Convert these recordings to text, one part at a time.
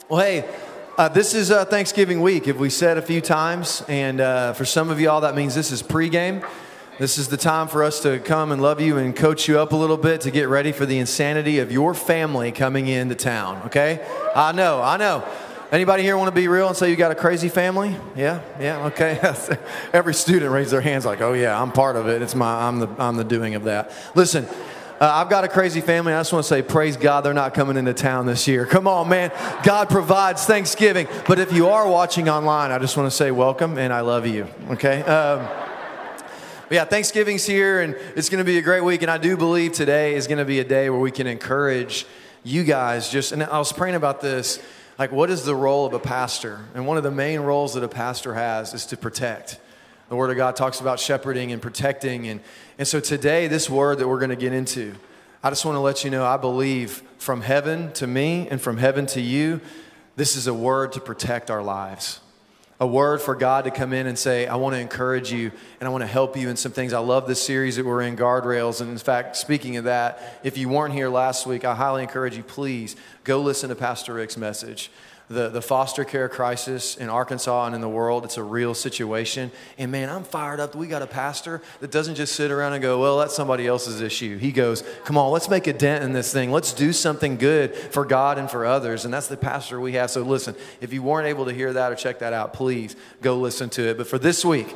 Well, hey, this is Thanksgiving week. If we said a few times, and for some of y'all, that means this is pregame. This is the time for us to come and love you and coach you up a little bit to get ready for the insanity of your family coming into town, okay? I know. Anybody here want to be real and say you got a crazy family? Yeah, okay. Every student raised their hands like, oh yeah, I'm part of it. I'm the doing of that. Listen, I've got a crazy family. I just want to say, praise God, they're not coming into town this year. Come on, man. God provides Thanksgiving. But if you are watching online, I just want to say welcome and I love you, okay? Yeah, Thanksgiving's here, and it's going to be a great week, and I do believe today is going to be a day where we can encourage you guys and I was praying about this, like what is the role of a pastor? And one of the main roles that a pastor has is to protect. The Word of God talks about shepherding and protecting, and so today, this word that we're going to get into, I just want to let you know, I believe from heaven to me and from heaven to you, this is a word to protect our lives. A word for God to come in and say, I want to encourage you and I want to help you in some things. I love this series that we're in, Guardrails. And in fact, speaking of that, if you weren't here last week, I highly encourage you, please go listen to Pastor Rick's message. The foster care crisis in Arkansas and in the world, it's a real situation. And man, I'm fired up that we got a pastor that doesn't just sit around and go, well, that's somebody else's issue. He goes, come on, let's make a dent in this thing. Let's do something good for God and for others. And that's the pastor we have. So listen, if you weren't able to hear that or check that out, please go listen to it. But for this week,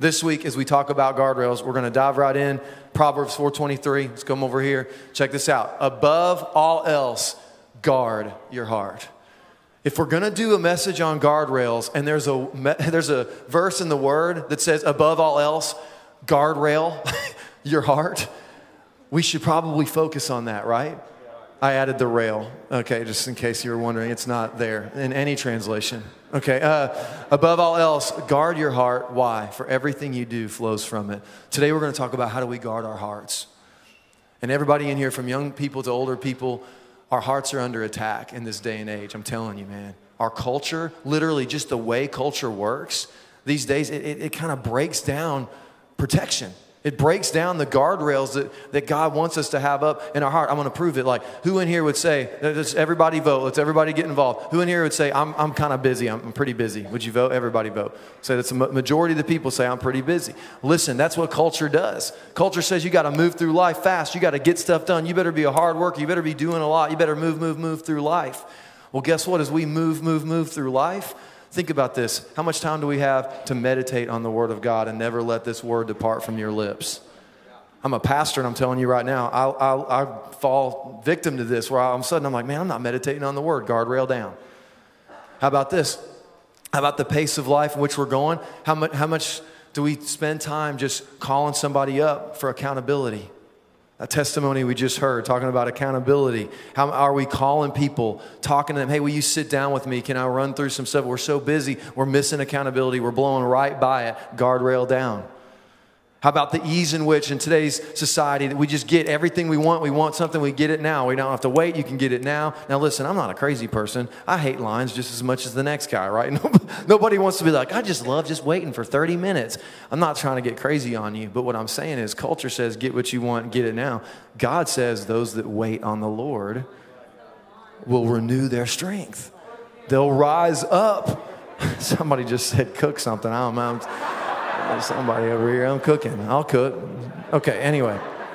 as we talk about guardrails, we're going to dive right in. Proverbs 4:23. Let's come over here. Check this out. Above all else, guard your heart. If we're going to do a message on guardrails and there's a verse in the Word that says, above all else, guardrail your heart, we should probably focus on that, right? I added the rail. Okay, just in case you were wondering, it's not there in any translation. Okay, above all else, guard your heart. Why? For everything you do flows from it. Today we're going to talk about how do we guard our hearts. And everybody in here, from young people to older people, our hearts are under attack in this day and age. I'm telling you, man. Our culture, literally just the way culture works, these days, it kind of breaks down protection. It breaks down the guardrails that God wants us to have up in our heart. I'm going to prove it. Like, who in here would say, let's everybody vote, let's everybody get involved. Who in here would say, I'm kind of busy, I'm pretty busy. Would you vote? Everybody vote. So that's the majority of the people say, I'm pretty busy. Listen, that's what culture does. Culture says you got to move through life fast. You got to get stuff done. You better be a hard worker. You better be doing a lot. You better move through life. Well, guess what? As we move through life, think about this. How much time do we have to meditate on the Word of God and never let this word depart from your lips? I'm a pastor, and I'm telling you right now, I fall victim to this, where all of a sudden I'm like, man, I'm not meditating on the Word. Guardrail down. How about this? How about the pace of life in which we're going? How much do we spend time just calling somebody up for accountability? A testimony we just heard, talking about accountability. How are we calling people, talking to them, hey, will you sit down with me? Can I run through some stuff? We're so busy, we're missing accountability. We're blowing right by it. Guardrail down. How about the ease in which in today's society that we just get everything we want something, we get it now. We don't have to wait, you can get it now. Now listen, I'm not a crazy person. I hate lines just as much as the next guy, right? Nobody wants to be like, I just love just waiting for 30 minutes. I'm not trying to get crazy on you, but what I'm saying is culture says get what you want, get it now. God says those that wait on the Lord will renew their strength. They'll rise up. Somebody just said cook something. I don't know. Somebody over here, I'm cooking. I'll cook. Okay, anyway.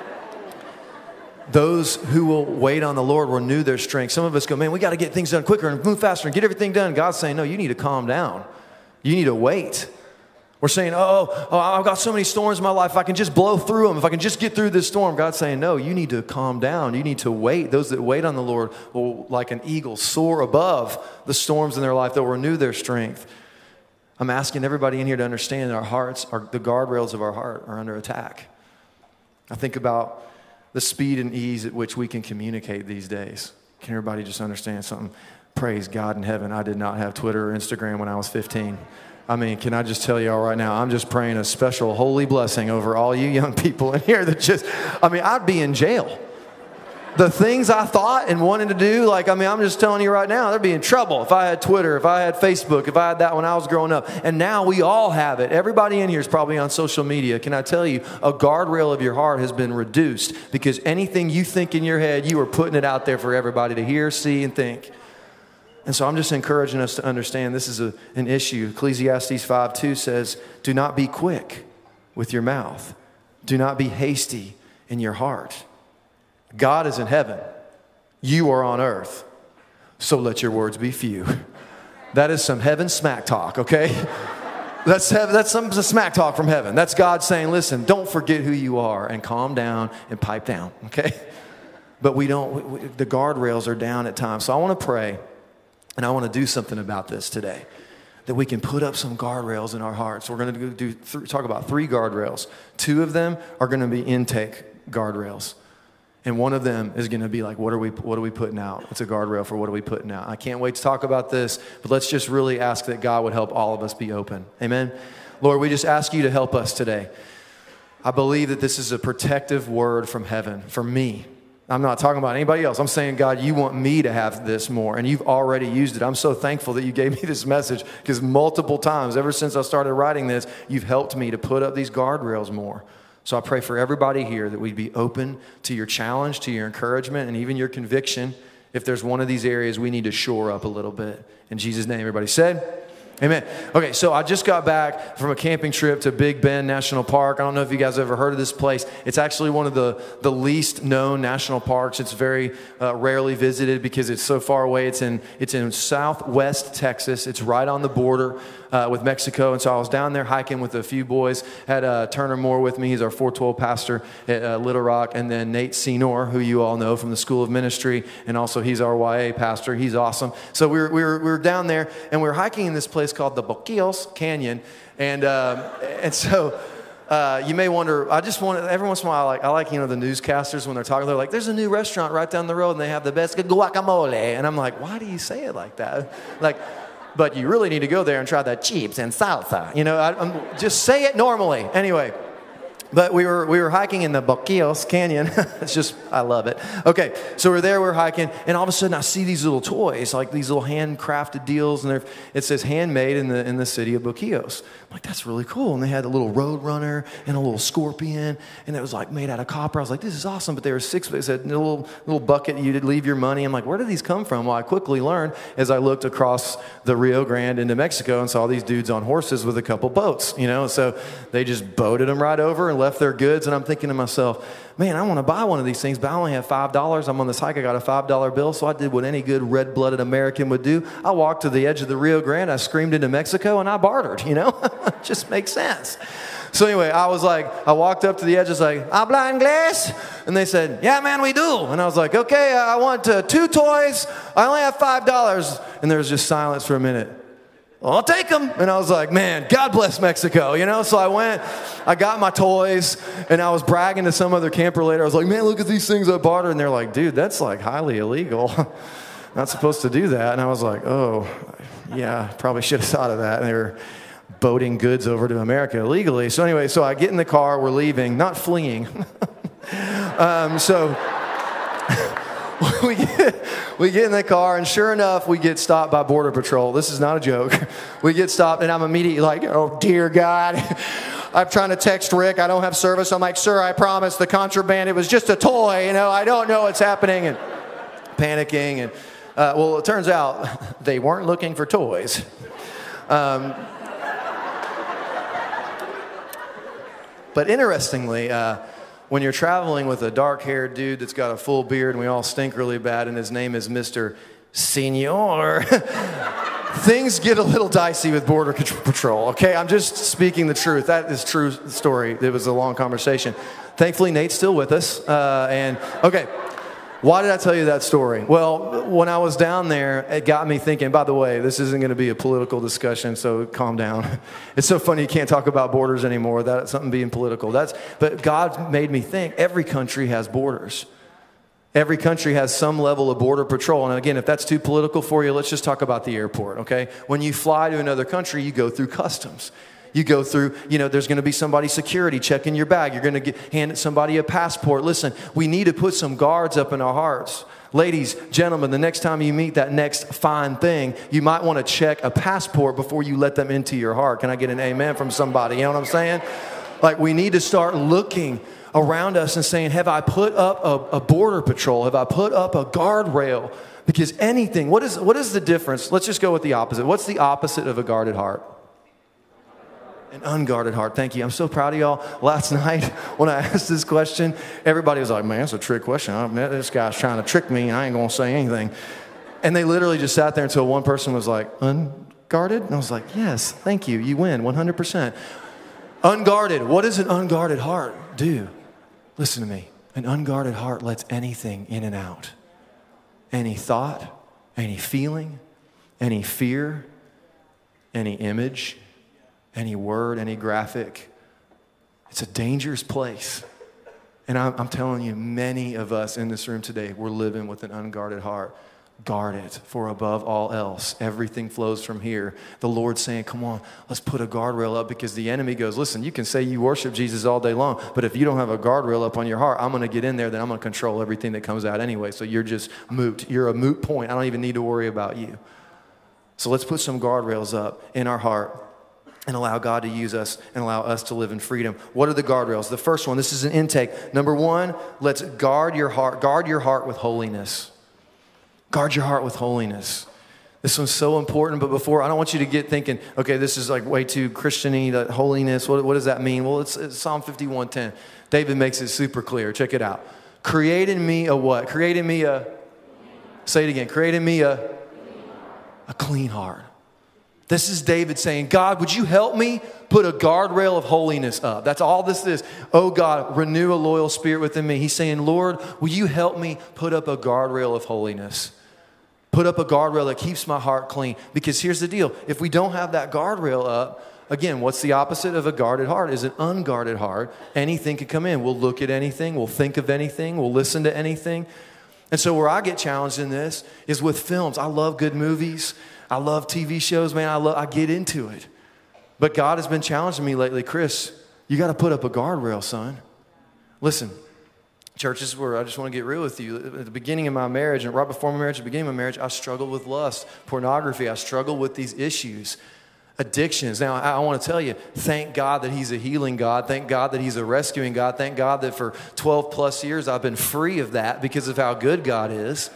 Those who will wait on the Lord will renew their strength. Some of us go, man, we got to get things done quicker and move faster and get everything done. God's saying, no, you need to calm down. You need to wait. We're saying, oh, I've got so many storms in my life. If I can just blow through them, if I can just get through this storm. God's saying, no, you need to calm down. You need to wait. Those that wait on the Lord will, like an eagle, soar above the storms in their life. They'll renew their strength. I'm asking everybody in here to understand that our hearts, the guardrails of our heart are under attack. I think about the speed and ease at which we can communicate these days. Can everybody just understand something? Praise God in heaven. I did not have Twitter or Instagram when I was 15. I mean, can I just tell you all right now, I'm just praying a special holy blessing over all you young people in here that I'd be in jail. The things I thought and wanted to do, I'm just telling you right now, there'd be in trouble if I had Twitter, if I had Facebook, if I had that when I was growing up. And now we all have it. Everybody in here is probably on social media. Can I tell you, a guardrail of your heart has been reduced because anything you think in your head, you are putting it out there for everybody to hear, see, and think. And so I'm just encouraging us to understand this is an issue. Ecclesiastes 5:2 says, do not be quick with your mouth. Do not be hasty in your heart. God is in heaven. You are on earth. So let your words be few. That is some heaven smack talk, okay? That's some smack talk from heaven. That's God saying, listen, don't forget who you are and calm down and pipe down, okay? But the guardrails are down at times. So I want to pray. And I want to do something about this today, that we can put up some guardrails in our hearts. We're going to talk about 3 guardrails. 2 of them are going to be intake guardrails. And one of them is going to be like, what are we putting out? It's a guardrail for what are we putting out. I can't wait to talk about this, but let's just really ask that God would help all of us be open. Amen? Lord, we just ask you to help us today. I believe that this is a protective word from heaven for me. I'm not talking about anybody else. I'm saying, God, you want me to have this more, and you've already used it. I'm so thankful that you gave me this message because multiple times, ever since I started writing this, you've helped me to put up these guardrails more. So I pray for everybody here that we'd be open to your challenge, to your encouragement, and even your conviction. If there's one of these areas we need to shore up a little bit. In Jesus' name, everybody said, amen. Okay, so I just got back from a camping trip to Big Bend National Park. I don't know if you guys have ever heard of this place. It's actually one of the least known national parks. It's very rarely visited because it's so far away. It's in southwest Texas. It's right on the border with Mexico. And so I was down there hiking with a few boys. Had Turner Moore with me. He's our 412 pastor at Little Rock. And then Nate Senor, who you all know from the School of Ministry. And also he's our YA pastor. He's awesome. So we were down there and we were hiking in this place called the Boquillos Canyon. And so you may wonder, every once in a while, I like the newscasters when they're talking, they're like, there's a new restaurant right down the road and they have the best guacamole. And I'm like, why do you say it like that? Like, but you really need to go there and try the chips and salsa. I'm just say it normally. Anyway. But we were hiking in the Boquillos Canyon. It's just, I love it. Okay, so we're hiking, and all of a sudden I see these little toys, like these little handcrafted deals, and it says handmade in the city of Boquillos. I'm like, that's really cool. And they had a little road runner and a little scorpion, and it was like made out of copper. I was like, this is awesome. But they were they said a little bucket you'd leave your money. I'm like, where did these come from? Well, I quickly learned as I looked across the Rio Grande into Mexico and saw these dudes on horses with a couple boats, so they just boated them right over and left their goods. And I'm thinking to myself, man, I want to buy one of these things, but I only have $5. I'm on this hike. I got a $5 bill. So I did what any good red-blooded American would do. I walked to the edge of the Rio Grande. I screamed into Mexico and I bartered, It just makes sense. So anyway, I walked up to the edge. I was like, habla inglés? And they said, yeah, man, we do. And I was like, okay, I want 2 toys. I only have $5. And there was just silence for a minute. I'll take them. And I was like, man, God bless Mexico, So I went, I got my toys, and I was bragging to some other camper later. I was like, man, look at these things I bartered. And they're like, dude, that's like highly illegal. Not supposed to do that. And I was like, oh, yeah, probably should have thought of that. And they were boating goods over to America illegally. So anyway, so I get in the car, we're leaving, not fleeing. We get in the car, and sure enough, we get stopped by Border Patrol. This is not a joke. We get stopped, and I'm immediately like, oh, dear God. I'm trying to text Rick. I don't have service. I'm like, sir, I promise the contraband, it was just a toy. I don't know what's happening. And panicking. And well, it turns out they weren't looking for toys. But interestingly, when you're traveling with a dark-haired dude that's got a full beard and we all stink really bad and his name is Mr. Senor, things get a little dicey with Border Patrol, okay? I'm just speaking the truth. That is true story. It was a long conversation. Thankfully, Nate's still with us. Okay, why did I tell you that story? Well, when I was down there, it got me thinking, by the way, this isn't going to be a political discussion, so calm down. It's so funny you can't talk about borders anymore. That's something being political. But God made me think every country has borders. Every country has some level of border patrol. And again, if that's too political for you, let's just talk about the airport, okay? When you fly to another country, you go through customs. You go through, there's going to be somebody security checking your bag. You're going to hand somebody a passport. Listen, we need to put some guards up in our hearts. Ladies, gentlemen, the next time you meet that next fine thing, you might want to check a passport before you let them into your heart. Can I get an amen from somebody? You know what I'm saying? Like, we need to start looking around us and saying, have I put up a border patrol? Have I put up a guardrail Because anything, what is the difference? Let's just go with the opposite. What's the opposite of a guarded heart? An unguarded heart. Thank you. I'm so proud of y'all. Last night when I asked this question, everybody was like, man, that's a trick question. This guy's trying to trick me. I ain't going to say anything. And they literally just sat there until one person was like, unguarded? And I was like, yes, thank you. You win 100%. Unguarded. What does an unguarded heart do? Listen to me. An unguarded heart lets anything in and out. Any thought, any feeling, any fear, any image, any word, any graphic. It's a dangerous place. And I'm telling you, many of us in this room today, we're living with an unguarded heart. Guard it, for above all else, everything flows from here. The Lord's saying, come on, let's put a guardrail up, because the enemy goes, listen, you can say you worship Jesus all day long, but if you don't have a guardrail up on your heart, I'm going to get in there, then I'm going to control everything that comes out anyway. So you're just moot. You're a moot point. I don't even need to worry about you. So let's put some guardrails up in our heart and allow God to use us and allow us to live in freedom. What are the guardrails? The first one, this is an intake. Number one, let's guard your heart. Guard your heart with holiness. Guard your heart with holiness. This one's so important, but before, I don't want you to get thinking, okay, this is like way too Christian-y, that holiness. What does that mean? Well, it's Psalm 51:10. David makes it super clear. Check it out. Create in me a what? Create in me a, say it again, create in me a clean heart. This is David saying, God, would you help me put a guardrail of holiness up? That's all this is. Oh God, renew a loyal spirit within me. He's saying, Lord, will you help me put up a guardrail of holiness? Put up a guardrail that keeps my heart clean. Because here's the deal. If we don't have that guardrail up, again, what's the opposite of a guarded heart? Is an unguarded heart. Anything could come in. We'll look at anything. We'll think of anything. We'll listen to anything. And so where I get challenged in this is with films. I love good movies. I love TV shows, man. I get into it. But God has been challenging me lately. Chris, you got to put up a guardrail, son. Listen, church, this is where I just want to get real with you. At the beginning of my marriage and right before my marriage, at the beginning of my marriage, I struggled with lust, pornography. I struggled with these issues, addictions. Now, I want to tell you, thank God that He's a healing God. Thank God that He's a rescuing God. Thank God that for 12 plus years I've been free of that because of how good God is.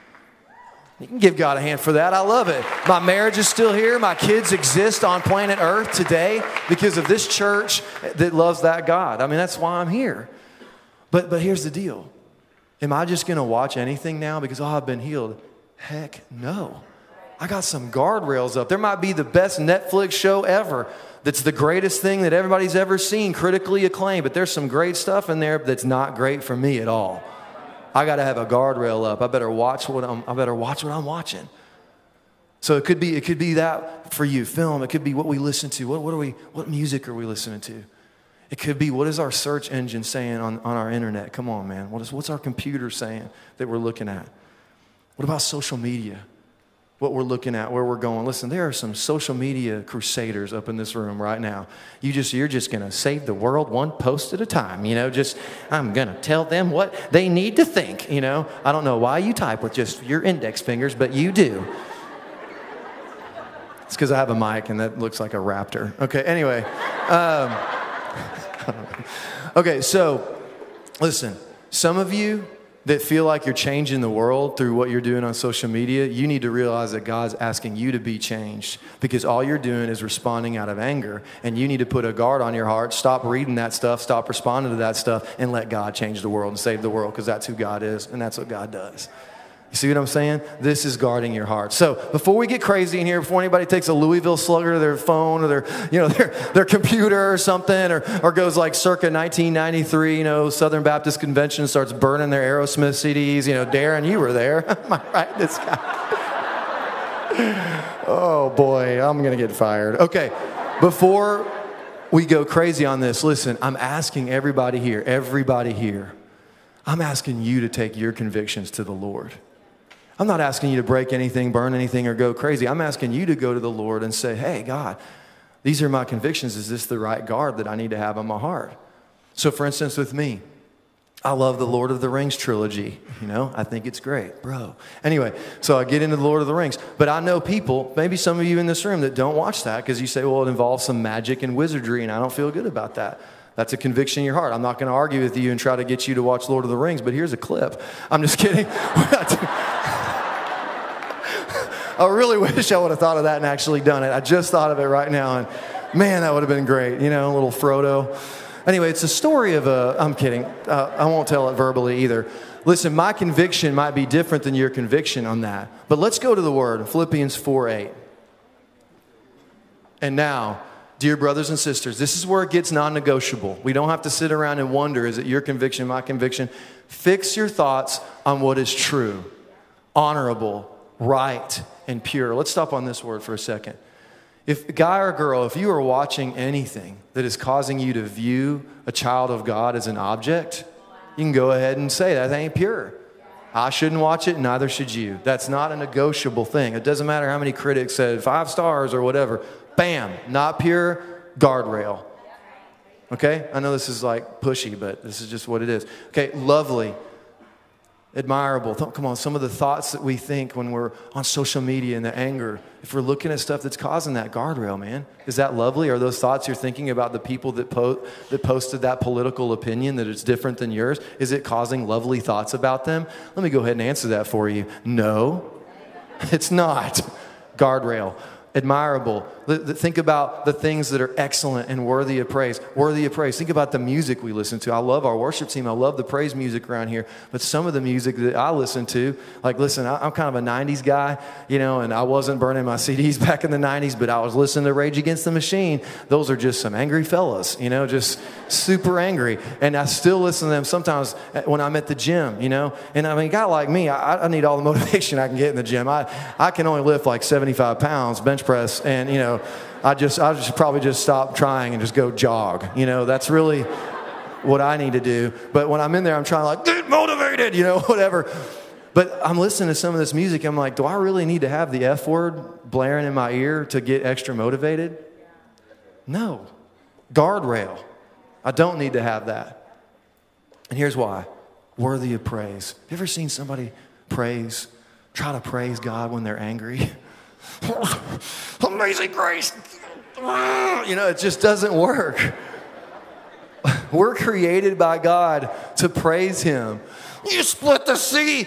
You can give God a hand for that. I love it. My marriage is still here. My kids exist on planet Earth today because of this church that loves that God. I mean, that's why I'm here. But here's the deal. Am I just going to watch anything now because, I've been healed? Heck no. I got some guardrails up. There might be the best Netflix show ever. That's the greatest thing that everybody's ever seen, critically acclaimed. But there's some great stuff in there that's not great for me at all. I got to have a guardrail up. I better watch what I'm watching. So it could be that for you, film. It could be what we listen to. What music are we listening to? It could be, what is our search engine saying on our internet? Come on, man. What's our computer saying that we're looking at? What about social media? What we're looking at, where we're going. Listen, there are some social media crusaders up in this room right now. You're just going to save the world one post at a time. I'm going to tell them what they need to think. I don't know why you type with just your index fingers, but you do. It's because I have a mic and that looks like a raptor. Okay, anyway. Okay, so listen, some of you that feel like you're changing the world through what you're doing on social media, you need to realize that God's asking you to be changed, because all you're doing is responding out of anger, and you need to put a guard on your heart. Stop reading that stuff, stop responding to that stuff, and let God change the world and save the world, because that's who God is, and that's what God does. You see what I'm saying? This is guarding your heart. So before we get crazy in here, before anybody takes a Louisville Slugger to their phone or their computer or something, or goes like circa 1993, Southern Baptist Convention, starts burning their Aerosmith CDs. Darren, you were there. Am I right? This guy. Oh boy, I'm gonna get fired. Okay, before we go crazy on this, listen, I'm asking everybody here, I'm asking you to take your convictions to the Lord. I'm not asking you to break anything, burn anything, or go crazy. I'm asking you to go to the Lord and say, hey, God, these are my convictions. Is this the right guard that I need to have on my heart? So, for instance, with me, I love the Lord of the Rings trilogy. I think it's great, bro. Anyway, so I get into the Lord of the Rings. But I know people, maybe some of you in this room, that don't watch that because you say, well, it involves some magic and wizardry, and I don't feel good about that. That's a conviction in your heart. I'm not going to argue with you and try to get you to watch Lord of the Rings, but here's a clip. I'm just kidding. I really wish I would have thought of that and actually done it. I just thought of it right now, and man, that would have been great. You know, a little Frodo. Anyway, it's a story of I'm kidding. I won't tell it verbally either. Listen, my conviction might be different than your conviction on that. But let's go to the word, Philippians 4:8. And now, dear brothers and sisters, this is where it gets non-negotiable. We don't have to sit around and wonder, is it your conviction, my conviction? Fix your thoughts on what is true, honorable, right, and pure. Let's stop on this word for a second. If a guy or girl, if you are watching anything that is causing you to view a child of God as an object, you can go ahead and say that ain't pure. I shouldn't watch it, neither should you. That's not a negotiable thing. It doesn't matter how many critics said 5 stars or whatever. Bam, not pure, guardrail. Okay? I know this is like pushy, but this is just what it is. Okay, lovely, admirable. Come on, some of the thoughts that we think when we're on social media and the anger, if we're looking at stuff that's causing that guardrail, man, is that lovely? Are those thoughts you're thinking about the people that posted that political opinion that it's different than yours? Is it causing lovely thoughts about them? Let me go ahead and answer that for you. No, it's not. Guardrail. Admirable. Think about the things that are excellent and worthy of praise. Worthy of praise. Think about the music we listen to. I love our worship team. I love the praise music around here. But some of the music that I listen to, like, listen, I'm kind of a 90s guy, you know, and I wasn't burning my CDs back in the 90s, but I was listening to Rage Against the Machine. Those are just some angry fellas, you know, just super angry. And I still listen to them sometimes when I'm at the gym, you know. And I mean, a guy like me, I need all the motivation I can get in the gym. I can only lift like 75 pounds, bench press, and, you know, I should probably just stop trying and just go jog. You know, that's really what I need to do. But when I'm in there, I'm trying to like, get motivated, you know, whatever. But I'm listening to some of this music. I'm like, do I really need to have the F word blaring in my ear to get extra motivated? No. Guardrail. I don't need to have that. And here's why. Worthy of praise. Have you ever seen somebody try to praise God when they're angry? Amazing grace. You know, it just doesn't work. We're created by God to praise Him. You split the sea.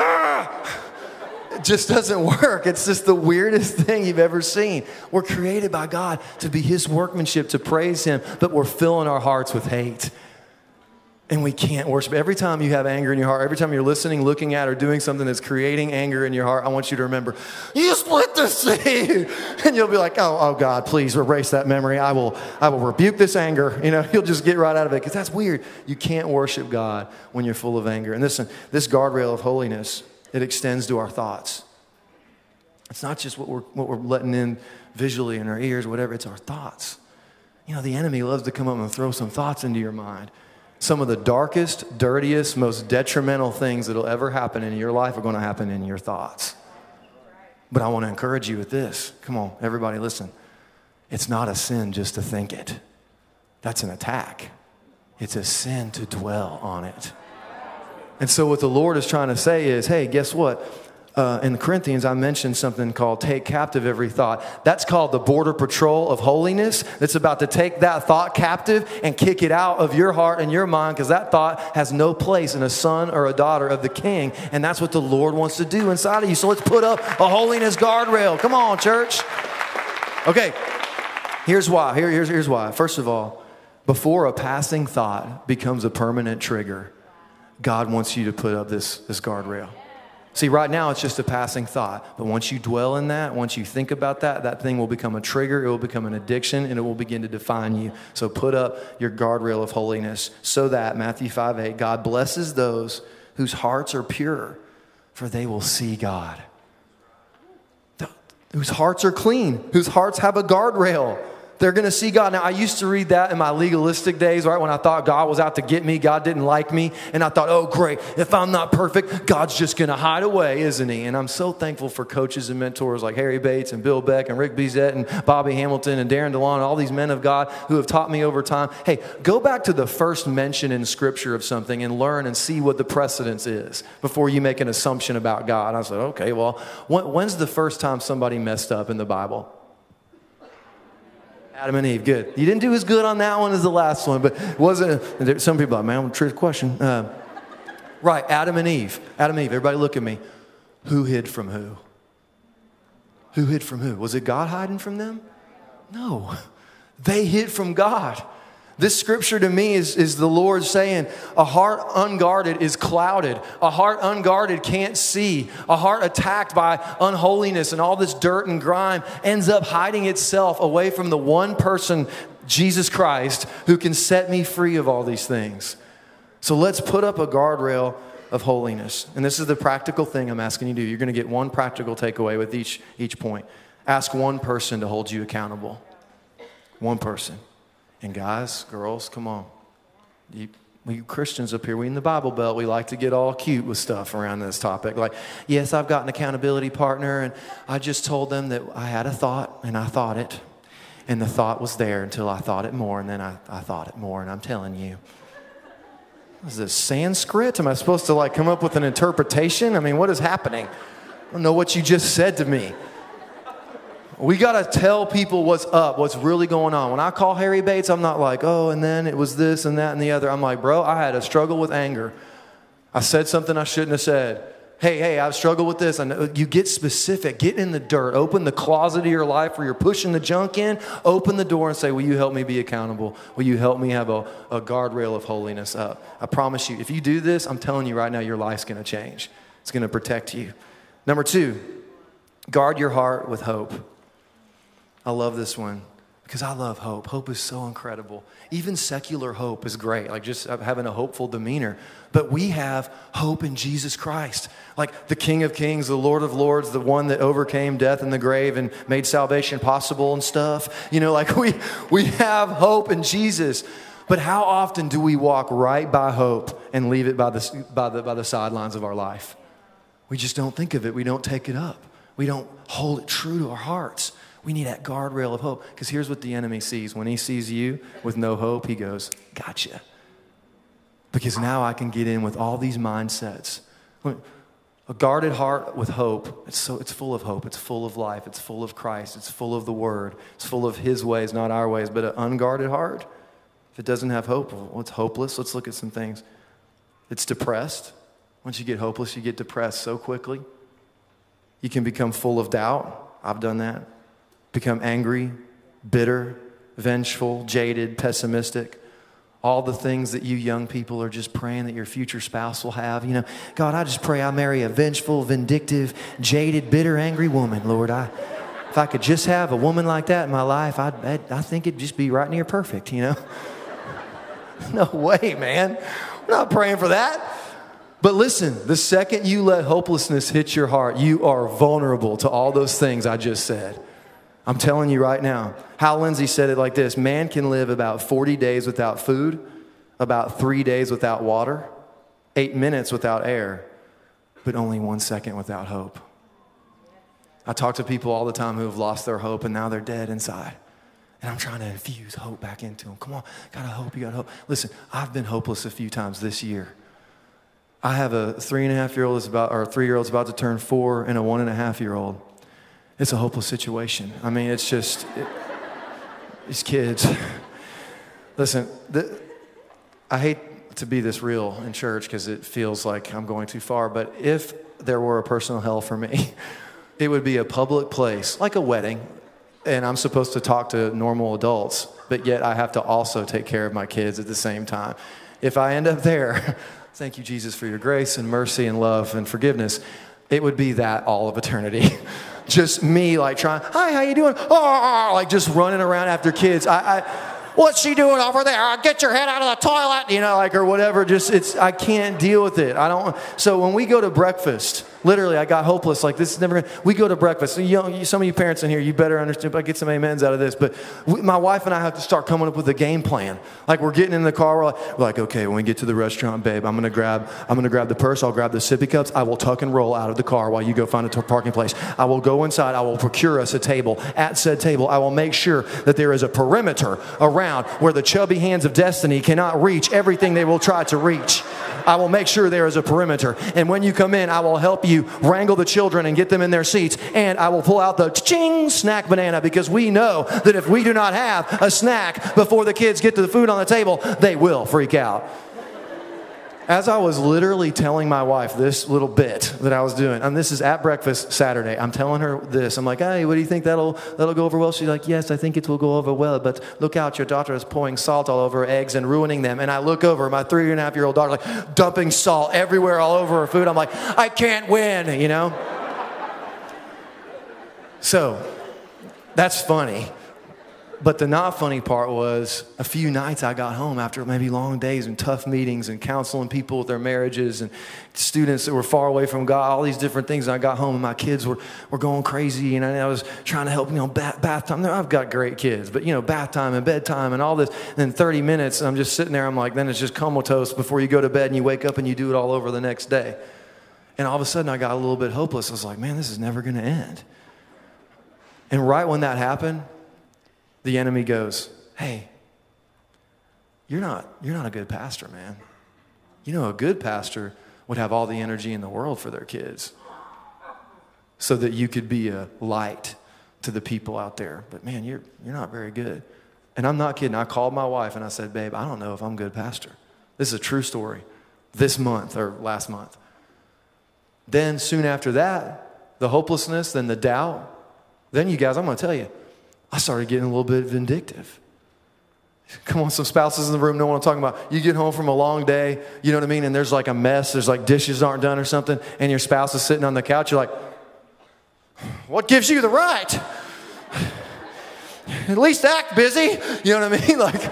It just doesn't work. It's just the weirdest thing you've ever seen. We're created by God to be His workmanship, to praise Him, but we're filling our hearts with hate. And we can't worship. Every time you have anger in your heart, every time you're listening, looking at, or doing something that's creating anger in your heart, I want you to remember, you split the sea. And you'll be like, oh God, please erase that memory. I will rebuke this anger. You know, you'll just get right out of it, because that's weird. You can't worship God when you're full of anger. And listen, this guardrail of holiness, it extends to our thoughts. It's not just what we're letting in visually in our ears, whatever. It's our thoughts. You know, the enemy loves to come up and throw some thoughts into your mind. Some of the darkest, dirtiest, most detrimental things that'll ever happen in your life are going to happen in your thoughts. But I want to encourage you with this. Come on, everybody listen. It's not a sin just to think it. That's an attack. It's a sin to dwell on it. And so what the Lord is trying to say is, hey, guess what? In Corinthians, I mentioned something called take captive every thought. That's called the border patrol of holiness. That's about to take that thought captive and kick it out of your heart and your mind, because that thought has no place in a son or a daughter of the King. And that's what the Lord wants to do inside of you. So let's put up a holiness guardrail. Come on, church. Okay, here's why. Here's why. First of all, before a passing thought becomes a permanent trigger, God wants you to put up this guardrail. See, right now it's just a passing thought. But once you dwell in that, once you think about that, that thing will become a trigger, it will become an addiction, and it will begin to define you. So put up your guardrail of holiness so that, Matthew 5:8, God blesses those whose hearts are pure, for they will see God. Whose hearts are clean, whose hearts have a guardrail. They're going to see God. Now, I used to read that in my legalistic days, right? When I thought God was out to get me, God didn't like me. And I thought, oh, great. If I'm not perfect, God's just going to hide away, isn't He? And I'm so thankful for coaches and mentors like Harry Bates and Bill Beck and Rick Bezet and Bobby Hamilton and Darren DeLon and all these men of God who have taught me over time. Hey, go back to the first mention in Scripture of something and learn and see what the precedence is before you make an assumption about God. And I said, okay, well, when's the first time somebody messed up in the Bible? Adam and Eve, good. You didn't do as good on that one as the last one, but wasn't. Some people are like, man, I'm a trick question. Right, Adam and Eve. Adam and Eve, everybody look at me. Who hid from who? Who hid from who? Was it God hiding from them? No. They hid from God. This scripture to me is the Lord saying, a heart unguarded is clouded. A heart unguarded can't see. A heart attacked by unholiness and all this dirt and grime ends up hiding itself away from the one person, Jesus Christ, who can set me free of all these things. So let's put up a guardrail of holiness. And this is the practical thing I'm asking you to do. You're going to get one practical takeaway with each point. Ask one person to hold you accountable. One person. And guys, girls, come on. We Christians up here, we in the Bible Belt, we like to get all cute with stuff around this topic. Like, yes, I've got an accountability partner, and I just told them that I had a thought, and I thought it. And the thought was there until I thought it more, and then I thought it more, and I'm telling you. Is this Sanskrit? Am I supposed to come up with an interpretation? I mean, what is happening? I don't know what you just said to me. We got to tell people what's up, what's really going on. When I call Harry Bates, I'm not like, oh, and then it was this and that and the other. I'm like, bro, I had a struggle with anger. I said something I shouldn't have said. Hey, I've struggled with this. You get specific. Get in the dirt. Open the closet of your life where you're pushing the junk in. Open the door and say, will you help me be accountable? Will you help me have a guardrail of holiness up? I promise you, if you do this, I'm telling you right now, your life's going to change. It's going to protect you. Number 2, guard your heart with hope. I love this one because I love hope. Hope is so incredible. Even secular hope is great, like just having a hopeful demeanor. But we have hope in Jesus Christ, like the King of Kings, the Lord of Lords, the one that overcame death and the grave and made salvation possible and stuff. We have hope in Jesus. But how often do we walk right by hope and leave it by the sidelines of our life? We just don't think of it. We don't take it up. We don't hold it true to our hearts. We need that guardrail of hope. Because here's what the enemy sees. When he sees you with no hope, he goes, gotcha. Because now I can get in with all these mindsets. A guarded heart with hope, it's full of hope. It's full of life. It's full of Christ. It's full of the Word. It's full of His ways, not our ways. But an unguarded heart, if it doesn't have hope, well, it's hopeless. Let's look at some things. It's depressed. Once you get hopeless, you get depressed so quickly. You can become full of doubt. I've done that. Become angry, bitter, vengeful, jaded, pessimistic. All the things that you young people are just praying that your future spouse will have. God, I just pray I marry a vengeful, vindictive, jaded, bitter, angry woman, Lord. If I could just have a woman like that in my life, I think it'd just be right near perfect, No way, man. We're not praying for that. But listen, the second you let hopelessness hit your heart, you are vulnerable to all those things I just said. I'm telling you right now. Hal Lindsey said it like this: man can live about 40 days without food, about 3 days without water, 8 minutes without air, but only 1 second without hope. I talk to people all the time who have lost their hope and now they're dead inside. And I'm trying to infuse hope back into them. Come on, gotta hope, you gotta hope. Listen, I've been hopeless a few times this year. I have a 3-year-old about to turn 4 and a 1.5-year-old. It's a hopeless situation. I mean, it's just, these kids. Listen, I hate to be this real in church because it feels like I'm going too far, but if there were a personal hell for me, it would be a public place, like a wedding, and I'm supposed to talk to normal adults, but yet I have to also take care of my kids at the same time. If I end up there, thank you, Jesus, for your grace and mercy and love and forgiveness, it would be that all of eternity. Just me trying, hi, how you doing? Oh, just running around after kids. What's she doing over there? Get your head out of the toilet, or whatever. I can't deal with it. So when we go to breakfast, literally, I got hopeless. This is never we go to breakfast. Some of you parents in here, you better understand. I get some amens out of this. But my wife and I have to start coming up with a game plan. We're getting in the car. We're like, okay, when we get to the restaurant, babe, I'm gonna grab the purse. I'll grab the sippy cups. I will tuck and roll out of the car while you go find a parking place. I will go inside. I will procure us a table. At said table, I will make sure that there is a perimeter around where the chubby hands of destiny cannot reach everything they will try to reach. I will make sure there is a perimeter. And when you come in, I will help you wrangle the children and get them in their seats. And I will pull out the ching snack banana, because we know that if we do not have a snack before the kids get to the food on the table, they will freak out. As I was literally telling my wife this little bit that I was doing, and this is at breakfast Saturday, I'm telling her this. I'm like, hey, what do you think that'll go over well? She's like, yes, I think it will go over well, but look out, your daughter is pouring salt all over her eggs and ruining them. And I look over, my 3.5-year-old daughter, like dumping salt everywhere all over her food. I'm like, I can't win, you know? So that's funny. But the not funny part was a few nights I got home after maybe long days and tough meetings and counseling people with their marriages and students that were far away from God, all these different things. And I got home and my kids were going crazy, and I was trying to help, bath time. I've got great kids, but, bath time and bedtime and all this. And then 30 minutes, I'm just sitting there. I'm like, then it's just comatose before you go to bed and you wake up and you do it all over the next day. And all of a sudden I got a little bit hopeless. I was like, man, this is never going to end. And right when that happened, the enemy goes, hey, you're not a good pastor, man. A good pastor would have all the energy in the world for their kids so that you could be a light to the people out there. But man, you're not very good. And I'm not kidding. I called my wife and I said, babe, I don't know if I'm a good pastor. This is a true story. This month or last month. Then soon after that, the hopelessness, then the doubt. Then you guys, I'm going to tell you, I started getting a little bit vindictive. Come on, some spouses in the room know what I'm talking about. You get home from a long day, you know what I mean, and there's like a mess, there's like dishes aren't done or something, and your spouse is sitting on the couch, you're like, what gives you the right? At least act busy, you know what I mean? Like,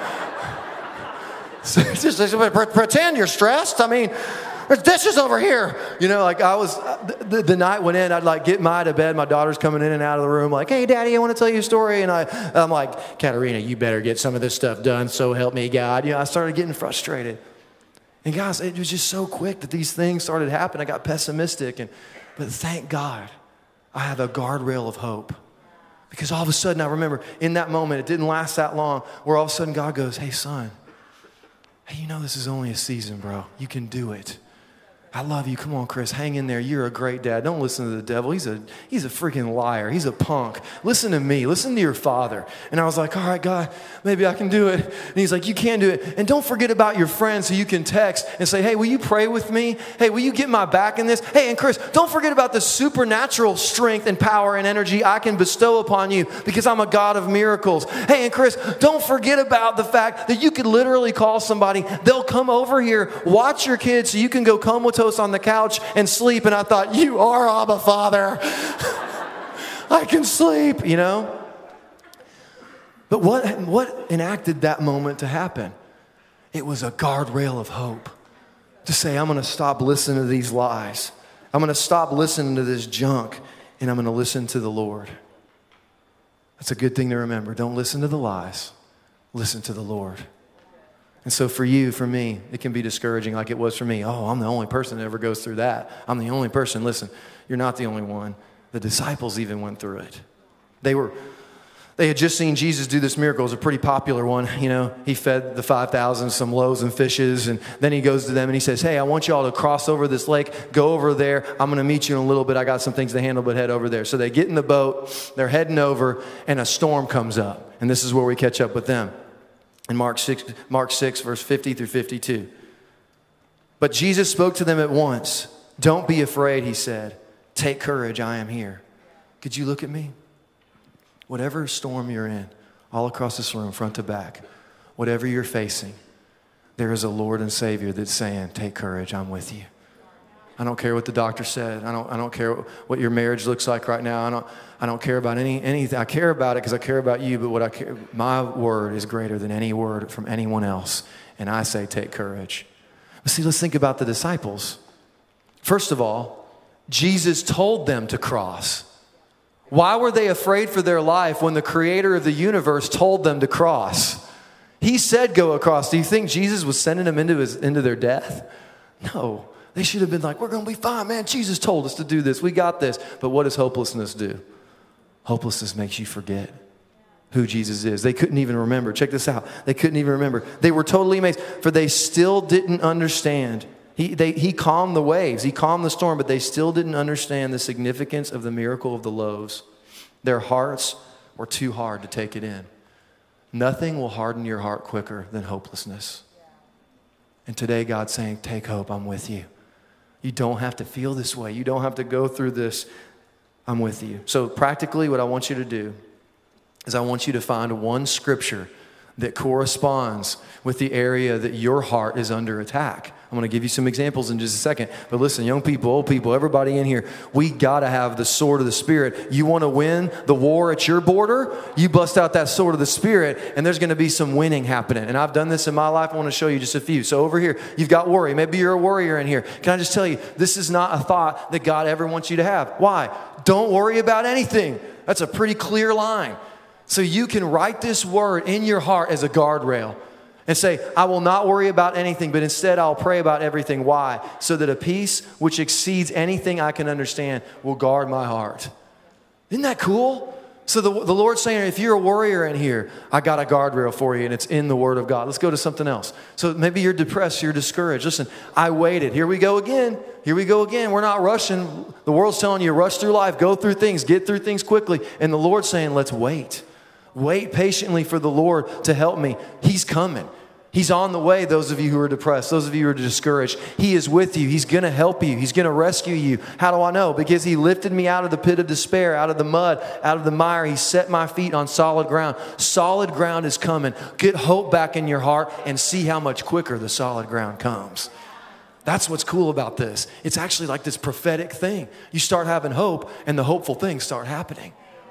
just pretend you're stressed. I mean, there's dishes over here. I was, the night went in, I'd like get Maya to bed. My daughter's coming in and out of the room like, hey, Daddy, I want to tell you a story. And I'm like, Katerina, you better get some of this stuff done. So help me, God. I started getting frustrated. And guys, it was just so quick that these things started happening. I got pessimistic. But thank God I have a guardrail of hope. Because all of a sudden, I remember in that moment, it didn't last that long, where all of a sudden God goes, hey, son, hey, this is only a season, bro. You can do it. I love you. Come on, Chris. Hang in there. You're a great dad. Don't listen to the devil. He's a freaking liar. He's a punk. Listen to me. Listen to your father. And I was like, all right, God, maybe I can do it. And he's like, you can do it. And don't forget about your friends who you can text and say, hey, will you pray with me? Hey, will you get my back in this? Hey, and Chris, don't forget about the supernatural strength and power and energy I can bestow upon you because I'm a God of miracles. Hey, and Chris, don't forget about the fact that you could literally call somebody. They'll come over here, watch your kids so you can go comatose on the couch and sleep. And I thought, you are Abba Father. I can sleep, But what enacted that moment to happen? It was a guardrail of hope to say, I'm going to stop listening to these lies. I'm going to stop listening to this junk, and I'm going to listen to the Lord. That's a good thing to remember. Don't listen to the lies. Listen to the Lord. And so for you, for me, it can be discouraging like it was for me. Oh, I'm the only person that ever goes through that. I'm the only person. Listen, you're not the only one. The disciples even went through it. They had just seen Jesus do this miracle. It was a pretty popular one. He fed the 5,000 some loaves and fishes. And then he goes to them and he says, hey, I want you all to cross over this lake. Go over there. I'm going to meet you in a little bit. I got some things to handle, but head over there. So they get in the boat. They're heading over and a storm comes up. And this is where we catch up with them. In Mark 6, verse 50 through 52. But Jesus spoke to them at once. Don't be afraid, he said. Take courage, I am here. Could you look at me? Whatever storm you're in, all across this room, front to back, whatever you're facing, there is a Lord and Savior that's saying, take courage, I'm with you. I don't care what the doctor said. I don't care what your marriage looks like right now. I don't care about anything. I care about it because I care about you, but my word is greater than any word from anyone else. And I say, take courage. But see, let's think about the disciples. First of all, Jesus told them to cross. Why were they afraid for their life when the creator of the universe told them to cross? He said go across. Do you think Jesus was sending them into their death? No. They should have been like, we're going to be fine, man. Jesus told us to do this. We got this. But what does hopelessness do? Hopelessness makes you forget who Jesus is. They couldn't even remember. Check this out. They couldn't even remember. They were totally amazed, for they still didn't understand. He calmed the waves. He calmed the storm, but they still didn't understand the significance of the miracle of the loaves. Their hearts were too hard to take it in. Nothing will harden your heart quicker than hopelessness. And today God's saying, take hope, I'm with you. You don't have to feel this way. You don't have to go through this. I'm with you. So practically what I want you to do is I want you to find one scripture that corresponds with the area that your heart is under attack. I'm going to give you some examples in just a second. But listen, young people, old people, everybody in here, we got to have the sword of the Spirit. You want to win the war at your border? You bust out that sword of the Spirit, and there's going to be some winning happening. And I've done this in my life. I want to show you just a few. So over here, you've got worry. Maybe you're a worrier in here. Can I just tell you, this is not a thought that God ever wants you to have. Why? Don't worry about anything. That's a pretty clear line. So you can write this word in your heart as a guardrail and say, I will not worry about anything, but instead I'll pray about everything. Why? So that a peace which exceeds anything I can understand will guard my heart. Isn't that cool? So the Lord's saying, if you're a warrior in here, I got a guardrail for you, and it's in the Word of God. Let's go to something else. So maybe you're depressed, you're discouraged. Listen, I waited. Here we go again. Here we go again. We're not rushing. The world's telling you, rush through life, go through things, get through things quickly. And the Lord's saying, let's wait. Wait patiently for the Lord to help me. He's coming. He's on the way, those of you who are depressed, those of you who are discouraged. He is with you. He's going to help you. He's going to rescue you. How do I know? Because He lifted me out of the pit of despair, out of the mud, out of the mire. He set my feet on solid ground. Solid ground is coming. Get hope back in your heart and see how much quicker the solid ground comes. That's what's cool about this. It's actually like this prophetic thing. You start having hope, and the hopeful things start happening.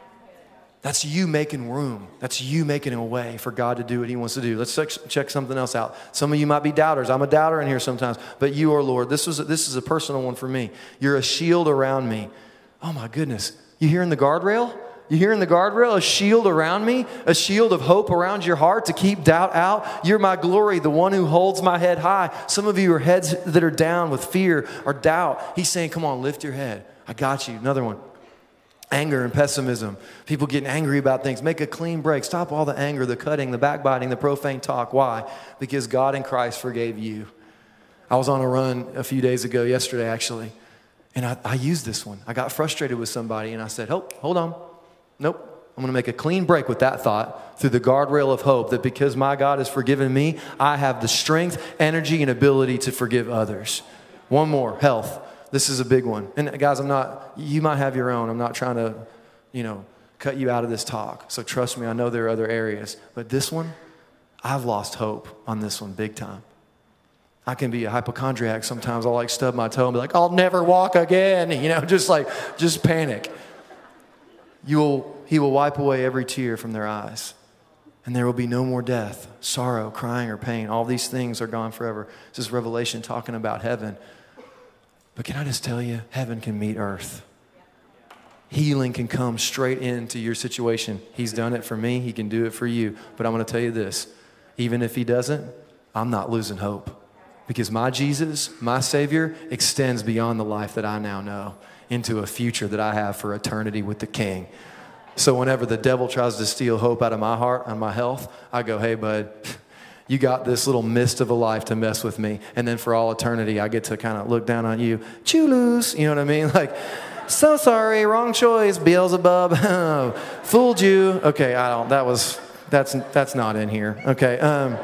That's you making room. That's you making a way for God to do what He wants to do. Let's check something else out. Some of you might be doubters. I'm a doubter in here sometimes. But you are, Lord. This is a personal one for me. You're a shield around me. Oh, my goodness. You hearing the guardrail? You hearing the guardrail? A shield around me? A shield of hope around your heart to keep doubt out? You're my glory, the one who holds my head high. Some of you are heads that are down with fear or doubt. He's saying, come on, lift your head. I got you. Another one. Anger and pessimism. People getting angry about things. Make a clean break. Stop all the anger, the cutting, the backbiting, the profane talk. Why? Because God in Christ forgave you. I was on a run a few days ago, yesterday actually, and I used this one. I got frustrated with somebody, and I said, hold on. Nope. I'm going to make a clean break with that thought through the guardrail of hope that because my God has forgiven me, I have the strength, energy, and ability to forgive others. One more, health. This is a big one. And guys, you might have your own. I'm not trying to, cut you out of this talk. So trust me, I know there are other areas. But this one, I've lost hope on this one big time. I can be a hypochondriac sometimes. I'll stub my toe and be like, I'll never walk again. Just panic. He will wipe away every tear from their eyes. And there will be no more death, sorrow, crying, or pain. All these things are gone forever. This is Revelation talking about heaven. But can I just tell you, heaven can meet earth. Healing can come straight into your situation. He's done it for me. He can do it for you. But I'm going to tell you this. Even if He doesn't, I'm not losing hope. Because my Jesus, my Savior, extends beyond the life that I now know into a future that I have for eternity with the King. So whenever the devil tries to steal hope out of my heart and my health, I go, hey, bud, you got this little mist of a life to mess with me. And then for all eternity, I get to kind of look down on you. Choo-loose. You know what I mean? So sorry, wrong choice, Beelzebub. Fooled you. Okay, that's not in here. Okay.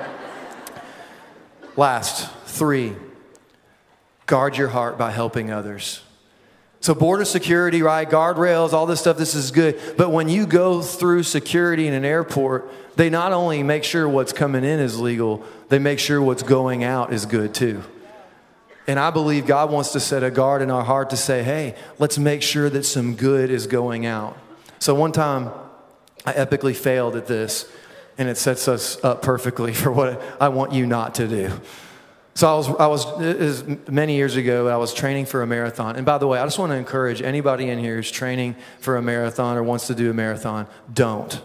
Last, 3, guard your heart by helping others. So border security, right? Guardrails, all this stuff, this is good. But when you go through security in an airport, they not only make sure what's coming in is legal, they make sure what's going out is good too. And I believe God wants to set a guard in our heart to say, hey, let's make sure that some good is going out. So one time, I epically failed at this, and it sets us up perfectly for what I want you not to do. So I was many years ago, I was training for a marathon. And by the way, I just want to encourage anybody in here who's training for a marathon or wants to do a marathon, don't.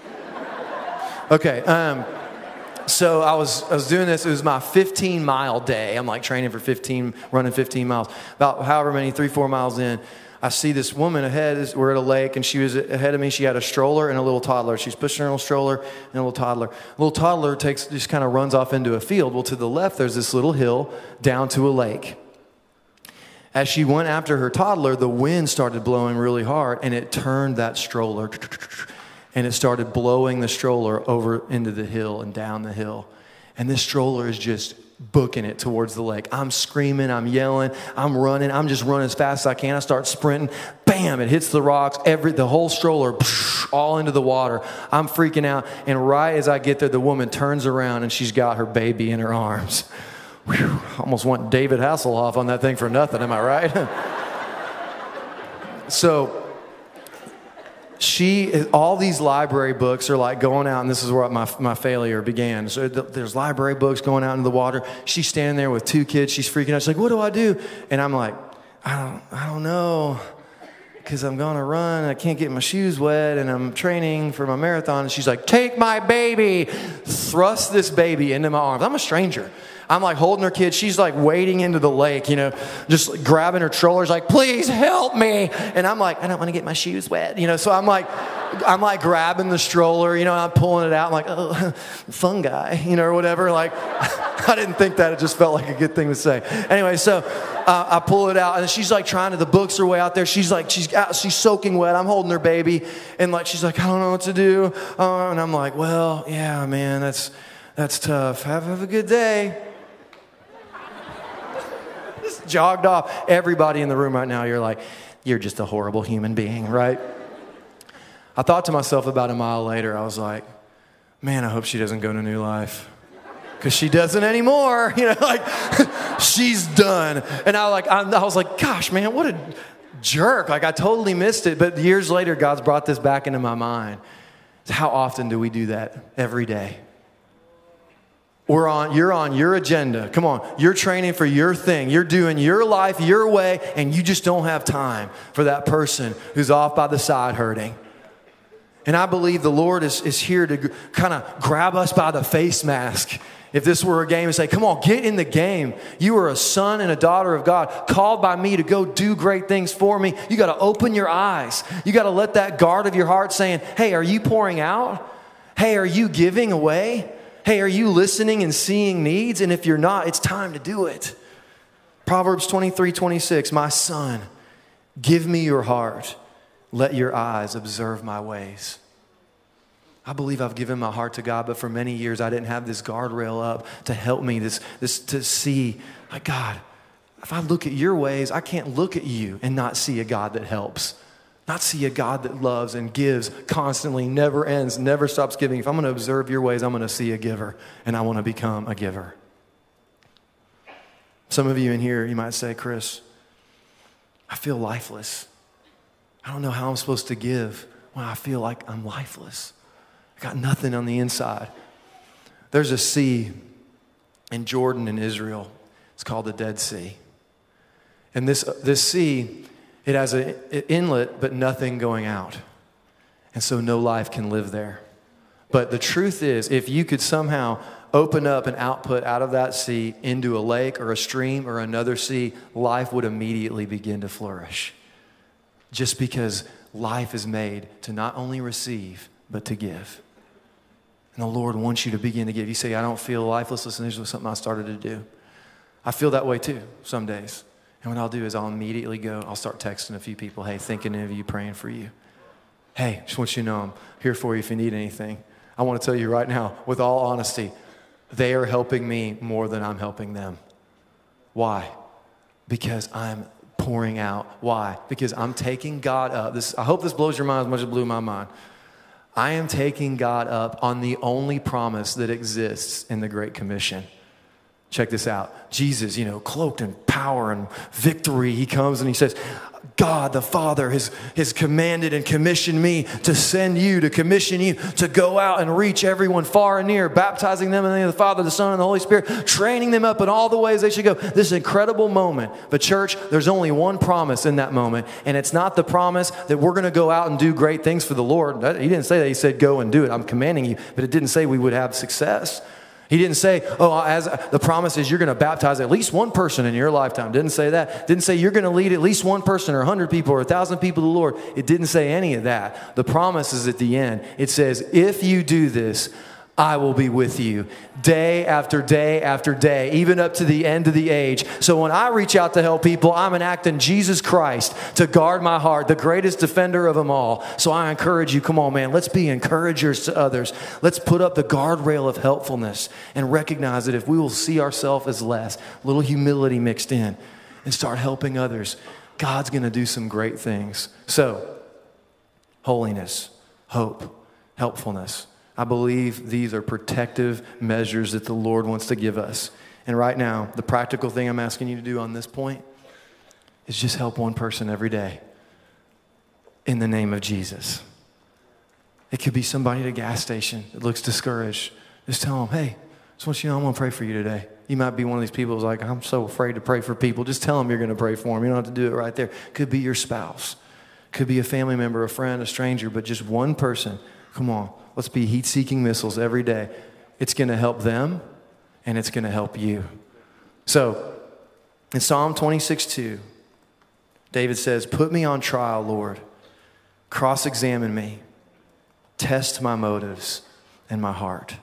Okay, so I was doing this. It was my 15-mile day. I'm training for running 15 miles. About however many, 3-4 miles in, I see this woman ahead. We're at a lake, and she was ahead of me. She had a stroller and a little toddler. She's pushing her little stroller and a little toddler. The little toddler just kind of runs off into a field. Well, to the left, there's this little hill down to a lake. As she went after her toddler, the wind started blowing really hard, and it turned that stroller, and it started blowing the stroller over into the hill and down the hill. And this stroller is just booking it towards the lake. I'm screaming, I'm yelling, I'm running, I'm just running as fast as I can. I start sprinting. Bam, it hits the rocks, the whole stroller, all into the water. I'm freaking out. And right as I get there, the woman turns around and she's got her baby in her arms. Whew, almost went David Hasselhoff on that thing for nothing, am I right? So all these library books are like going out, and this is where my failure began. So there's library books going out into the water. She's standing there with 2 kids. She's freaking out. She's like, what do I do? And I'm like, I don't know, because I'm going to run. I can't get my shoes wet, and I'm training for my marathon. And she's like, take my baby. Thrust this baby into my arms. I'm a stranger. I'm like holding her kid. She's like wading into the lake, just grabbing her trollers, like, please help me. And I'm like, I don't want to get my shoes wet, So I'm like grabbing the stroller, I'm pulling it out. I'm like, oh, fun guy, or whatever. Like, I didn't think that. It just felt like a good thing to say. Anyway, so I pull it out, and she's like trying the books are way out there. She's soaking wet. I'm holding her baby, and like she's like, I don't know what to do. And I'm like, well, yeah, man, that's tough. Have a good day. Just jogged off. Everybody in the room right now, you're like, you're just a horrible human being, right? I thought to myself about a mile later, I was like, man, I hope she doesn't go to New Life. Because she doesn't anymore. She's done. And I was like, gosh, man, what a jerk. Like, I totally missed it. But years later, God's brought this back into my mind. How often do we do that? Every day. You're on your agenda. Come on. You're training for your thing. You're doing your life your way, and you just don't have time for that person who's off by the side hurting. And I believe the Lord is here to kind of grab us by the face mask. If this were a game, and say, come on, get in the game. You are a son and a daughter of God, called by me to go do great things for me. You got to open your eyes. You got to let that guard of your heart saying, hey, are you pouring out? Hey, are you giving away? Hey, are you listening and seeing needs? And if you're not, it's time to do it. Proverbs 23:26, my son, give me your heart. Let your eyes observe my ways. I believe I've given my heart to God, but for many years I didn't have this guardrail up to help me, this to see, like, God, if I look at your ways, I can't look at you and not see a God that helps. Not see a God that loves and gives constantly, never ends, never stops giving. If I'm going to observe your ways, I'm going to see a giver, and I want to become a giver. Some of you in here, you might say, Chris, I feel lifeless. I don't know how I'm supposed to give when I feel like I'm lifeless. I got nothing on the inside. There's a sea in Jordan and Israel. It's called the Dead Sea. And this sea, it has an inlet, but nothing going out. And so no life can live there. But the truth is, if you could somehow open up an output out of that sea into a lake or a stream or another sea, life would immediately begin to flourish. Just because life is made to not only receive, but to give. And the Lord wants you to begin to give. You say, I don't feel lifeless. Listen, this was something I started to do. I feel that way too, some days. And what I'll do is I'll immediately go, I'll start texting a few people, hey, thinking of you, praying for you. Hey, just want you to know I'm here for you if you need anything. I want to tell you right now, with all honesty, they are helping me more than I'm helping them. Why? Because I'm pouring out. Why? Because I'm taking God up. I hope this blows your mind as much as it blew my mind. I am taking God up on the only promise that exists in the Great Commission. Check this out. Jesus, cloaked in power and victory, he comes and he says, God the Father has commanded and commissioned me to send you, to commission you to go out and reach everyone far and near, baptizing them in the name of the Father, the Son, and the Holy Spirit, training them up in all the ways they should go. This incredible moment. But church, there's only one promise in that moment, and it's not the promise that we're going to go out and do great things for the Lord. He didn't say that. He said, go and do it. I'm commanding you. But it didn't say we would have success. He didn't say, as the promise is you're going to baptize at least one person in your lifetime. Didn't say that. Didn't say you're going to lead at least one person or 100 people or 1,000 people to the Lord. It didn't say any of that. The promise is at the end. It says, if you do this, I will be with you day after day after day, even up to the end of the age. So when I reach out to help people, I'm enacting Jesus Christ to guard my heart, the greatest defender of them all. So I encourage you, come on, man, let's be encouragers to others. Let's put up the guardrail of helpfulness and recognize that if we will see ourselves as less, a little humility mixed in, and start helping others, God's going to do some great things. So, holiness, hope, helpfulness. I believe these are protective measures that the Lord wants to give us. And right now, the practical thing I'm asking you to do on this point is just help one person every day in the name of Jesus. It could be somebody at a gas station that looks discouraged. Just tell them, hey, just want you to know I'm going to pray for you today. You might be one of these people who's like, I'm so afraid to pray for people. Just tell them you're going to pray for them. You don't have to do it right there. Could be your spouse. Could be a family member, a friend, a stranger, but just one person. Come on. Let's be heat-seeking missiles every day. It's going to help them, and it's going to help you. So, in Psalm 26:2, David says, put me on trial, Lord. Cross-examine me. Test my motives and my heart.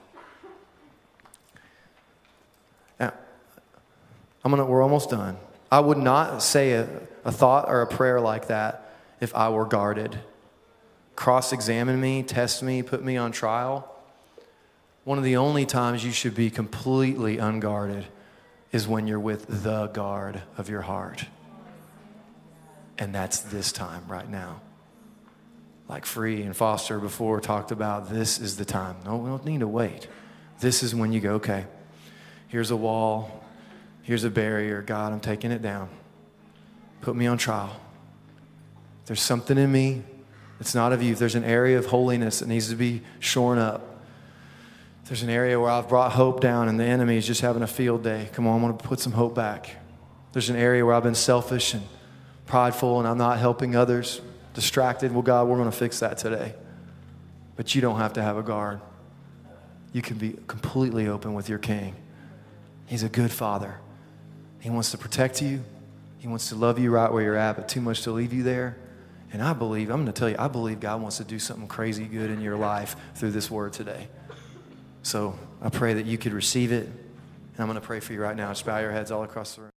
Now, we're almost done. I would not say a thought or a prayer like that if I were guarded. Cross-examine me, test me, put me on trial. One of the only times you should be completely unguarded is when you're with the guard of your heart. And that's this time right now. Like Free and Foster before talked about, this is the time. No, we don't need to wait. This is when you go, okay, here's a wall, here's a barrier. God, I'm taking it down. Put me on trial. There's something in me. It's not of you. If there's an area of holiness that needs to be shorn up, if there's an area where I've brought hope down and the enemy is just having a field day, come on, I'm going to put some hope back. There's an area where I've been selfish and prideful and I'm not helping others, distracted. Well, God, we're going to fix that today. But you don't have to have a guard. You can be completely open with your King. He's a good Father. He wants to protect you. He wants to love you right where you're at, but too much to leave you there. And I believe God wants to do something crazy good in your life through this word today. So I pray that you could receive it. And I'm going to pray for you right now. Just bow your heads all across the room.